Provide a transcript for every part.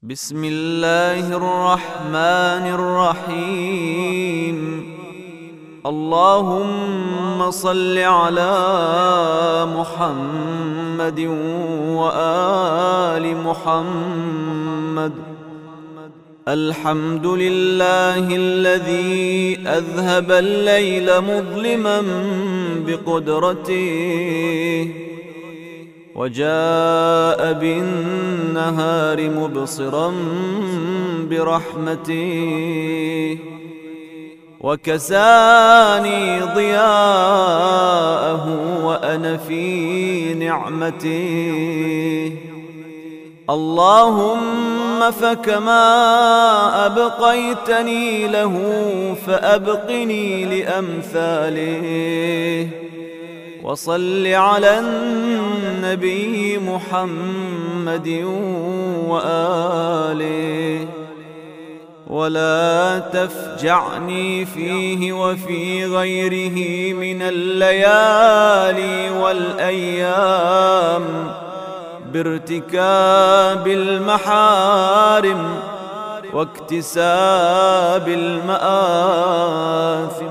بسم الله الرحمن الرحيم. اللهم صل على محمد وآل محمد. الحمد لله الذي أذهب الليل مظلما بقدرته وجاء بالنهار مبصرا برحمته وكساني ضياءه وأنا في نعمته. اللهم فكما أبقيتني له فأبقني لأمثاله. وصل على النبي محمد وآله ولا تفجعني فيه وفي غيره من الليالي والأيام بارتكاب المحارم واكتساب المآثم،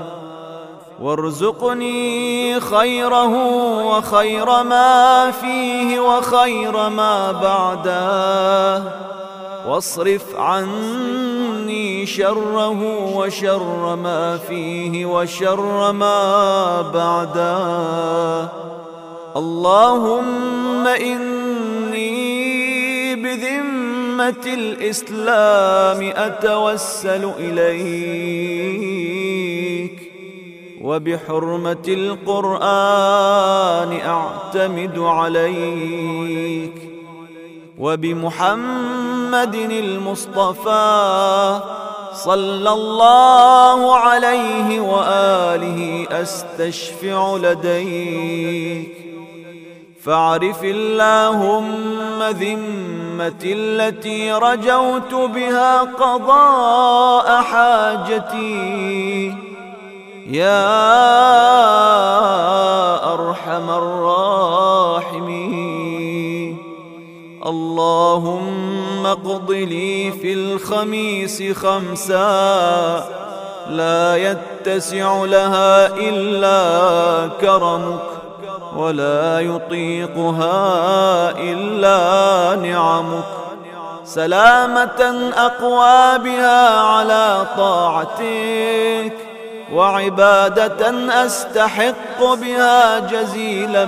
وارزقني خيره وخير ما فيه وخير ما بعده، واصرف عني شره وشر ما فيه وشر ما بعده. اللهم إني بذمة الإسلام أتوسل إليك، وبحرمة القرآن أعتمد عليك، وبمحمد المصطفى صلى الله عليه وآله أستشفع لديك. فاعرف اللهم ذمتي التي رجوت بها قضاء حاجتي يا أرحم الراحمين. اللهم اقض لي في الخميس خمسا لا يتسع لها إلا كرمك ولا يطيقها إلا نعمك، سلامة أقوى بها على طاعتك، وعبادة أستحق بها جزيل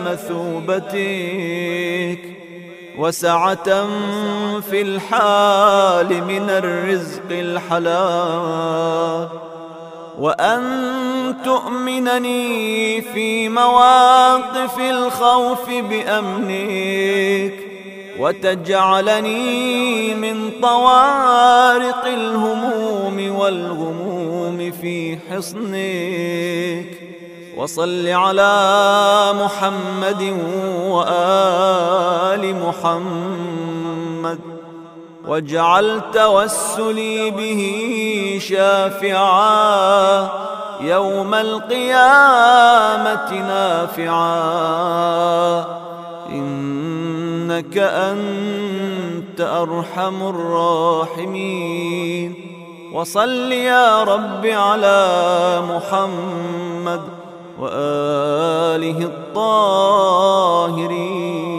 مثوبتك، وسعة في الحال من الرزق الحلال، وأن تؤمنني في مواقف الخوف بأمنك، وتجعلني من طوارق الهموم والغموم في حصنك. وصل على محمد وآل محمد، واجعل توسلي به شافعا يوم القيامة نافعا، إنك أنت أرحم الراحمين. وصل يا رب على محمد وآله الطاهرين.